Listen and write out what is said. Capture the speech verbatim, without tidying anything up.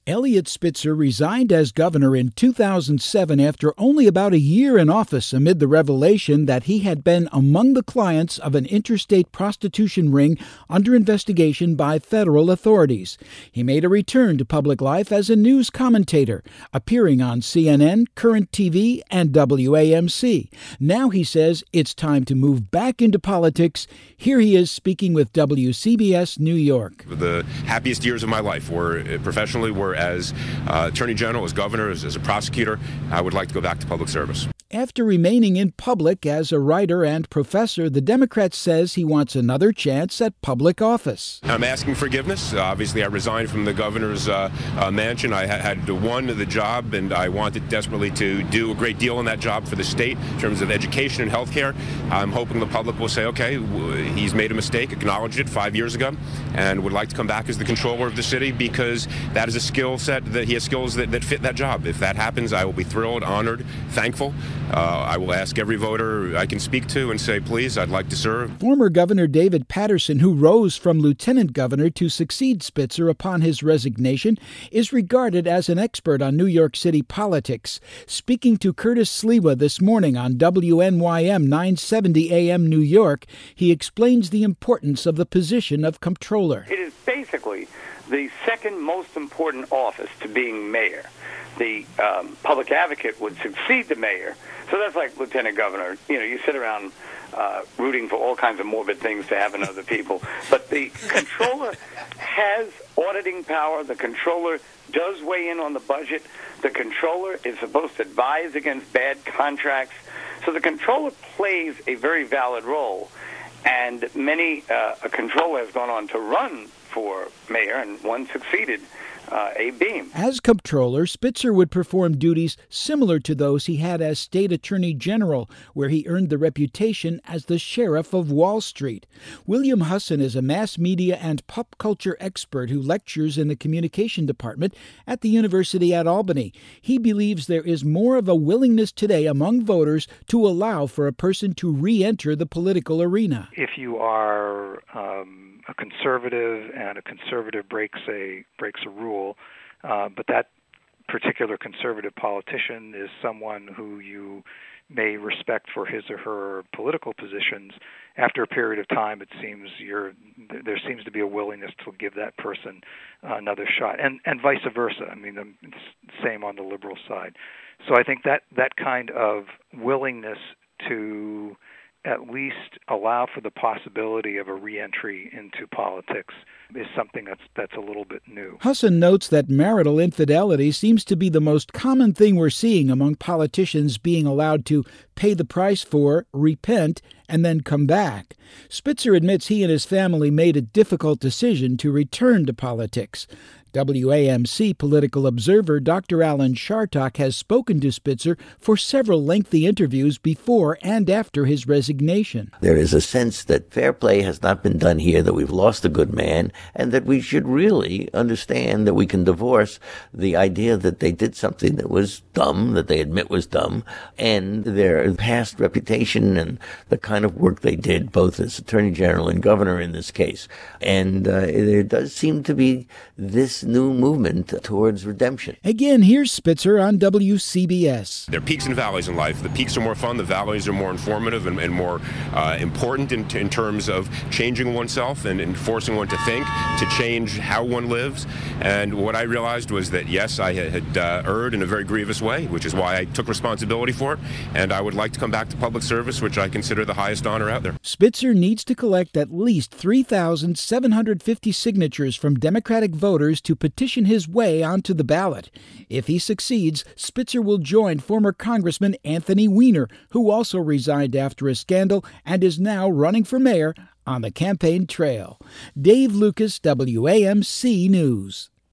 Eliot Spitzer resigned as governor in two thousand seven after only about a year in office amid the revelation that he had been among the clients of an interstate prostitution ring under investigation by federal authorities. He made a return to public life as a news commentator, appearing on C N N, Current T V, and W A M C. Now he says it's time to move back into politics. Here he is speaking with W C B S New York. The happiest years of my life were professionally were as uh, Attorney General, as Governor, as, as a prosecutor. I would like to go back to public service. After remaining in public as a writer and professor, the Democrat says he wants another chance at public office. I'm asking forgiveness. Uh, obviously, I resigned from the governor's uh, uh, mansion. I had, had won the job, and I wanted desperately to do a great deal in that job for the state in terms of education and health care. I'm hoping the public will say, okay, he's made a mistake, acknowledged it five years ago, and would like to come back as the controller of the city because that is a skill set that he has skills that, that fit that job. If that happens, I will be thrilled, honored, thankful. Uh, I will ask every voter I can speak to and say, please, I'd like to serve. Former Governor David Paterson, who rose from lieutenant governor to succeed Spitzer upon his resignation, is regarded as an expert on New York City politics. Speaking to Curtis Sliwa this morning on W N Y M nine seventy A M New York, he explains the importance of the position of comptroller. It is basically the second most important office to being mayor. The um, public advocate would succeed the mayor. So that's like lieutenant governor. You know, you sit around uh, rooting for all kinds of morbid things to happen to other people. But the comptroller has auditing power. The comptroller does weigh in on the budget. The comptroller is supposed to advise against bad contracts. So the comptroller plays a very valid role. And many, uh, a comptroller has gone on to run for mayor, and one succeeded uh, Abe Beame. As comptroller, Spitzer would perform duties similar to those he had as state attorney general, where he earned the reputation as the sheriff of Wall Street. William Husson is a mass media and pop culture expert who lectures in the communication department at the University at Albany. He believes there is more of a willingness today among voters to allow for a person to re-enter the political arena. If you are um a conservative, and a conservative breaks a breaks a rule, uh, but that particular conservative politician is someone who you may respect for his or her political positions. After a period of time, it seems you're, there seems to be a willingness to give that person uh, another shot, and and vice versa. I mean, it's the same on the liberal side. So I think that that kind of willingness to at least allow for the possibility of a re-entry into politics is something that's that's a little bit new. Husson notes that marital infidelity seems to be the most common thing we're seeing among politicians being allowed to pay the price for, repent, and then come back. Spitzer admits he and his family made a difficult decision to return to politics. W A M C political observer Doctor Alan Chartock has spoken to Spitzer for several lengthy interviews before and after his resignation. There is a sense that fair play has not been done here, that we've lost a good man, and that we should really understand that we can divorce the idea that they did something that was dumb, that they admit was dumb, and their past reputation and the kind of work they did, both as Attorney General and Governor in this case. And uh, there does seem to be this new movement towards redemption. Again, here's Spitzer on W C B S. There are peaks and valleys in life. The peaks are more fun. The valleys are more informative and, and more uh, important in, in terms of changing oneself and, and forcing one to think, to change how one lives. And what I realized was that, yes, I had uh, erred in a very grievous way, which is why I took responsibility for it. And I would like to come back to public service, which I consider the highest honor out there. Spitzer needs to collect at least three thousand seven hundred fifty signatures from Democratic voters to petition his way onto the ballot. If he succeeds, Spitzer will join former Congressman Anthony Weiner, who also resigned after a scandal and is now running for mayor on the campaign trail. Dave Lucas, W A M C News.